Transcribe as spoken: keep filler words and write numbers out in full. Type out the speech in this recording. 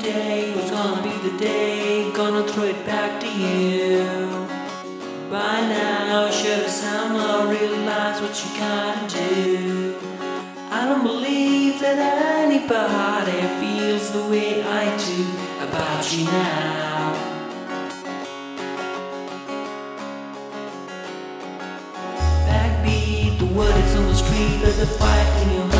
day was gonna be the day, gonna throw it back to you. By now, should have somehow realized what you gotta do. I don't believe that anybody feels the way I do about you now. Backbeat, the word is on the street, there's a fight in your heart.